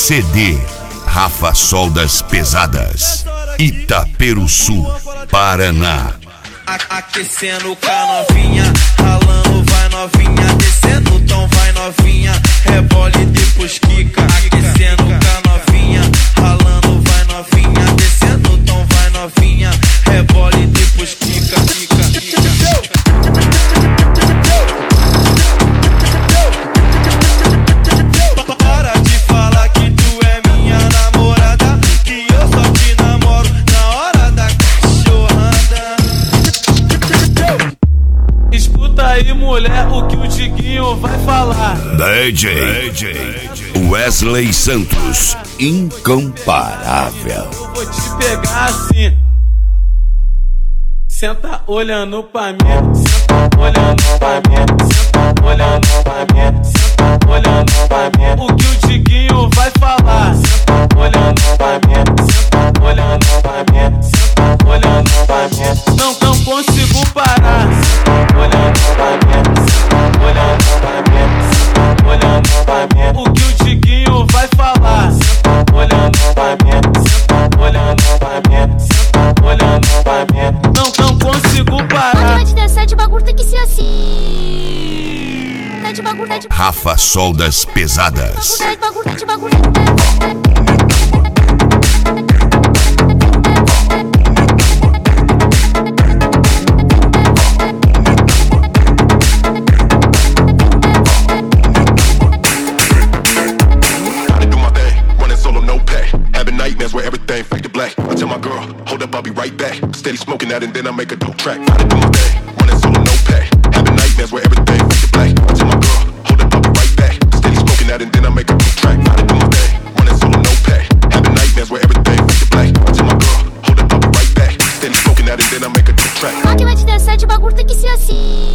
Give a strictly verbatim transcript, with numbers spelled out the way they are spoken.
C D Rafa Soldas Pesadas, Itaperuçu, Paraná. Aquecendo com a novinha, ralando vai novinha, descendo o tom vai novinha, rebole depois quica. Aquecendo com a novinha, ralando vai novinha, descendo o tom vai novinha, rebole depois quica, quica, quica. Para de falar que tu é minha namorada, que eu só te namoro na hora da cachorrada. Escuta aí, mulher, o que o Diguinho vai falar. D J, D J Wesley Santos, incomparável. Eu vou te pegar assim. Senta olhando pra mim, senta olhando pra mim, senta olhando pra mim, senta olhando pra mim. O que o Diguinho vai falar? Senta olhando pra mim, senta olhando pra mim, senta olhando pra mim. Não, não consigo parar. Senta olhando pra mim, senta olhando pra mim, senta olhando pra mim. O que o Diguinho vai falar? Senta olhando pra mim, senta olhando pra mim, senta olhando pra mim. Não, não consigo parar. Pode dançar de bagulho, tem que ser assim. Tá de bagulho, tá de bagulho. Rafa Soldas Pesadas. Tá de bagulho, tá de bagulho. Where everything fade to black. I tell my girl, hold up, I'll be right back. Steady smoking that and then I make a dope track. I do my thing, running solo, no pay. Having nightmares where everything fade to black. I tell my girl, hold up, I'll be right back. Steady smoking that and then I make a dope track. I do my thing, running solo, no pay. Having nightmares where everything fade to black. I tell my girl, hold up, I'll be right back. Steady smoking that and then I make a dope track. Máquina de dançar de bagulho tem que ser assim.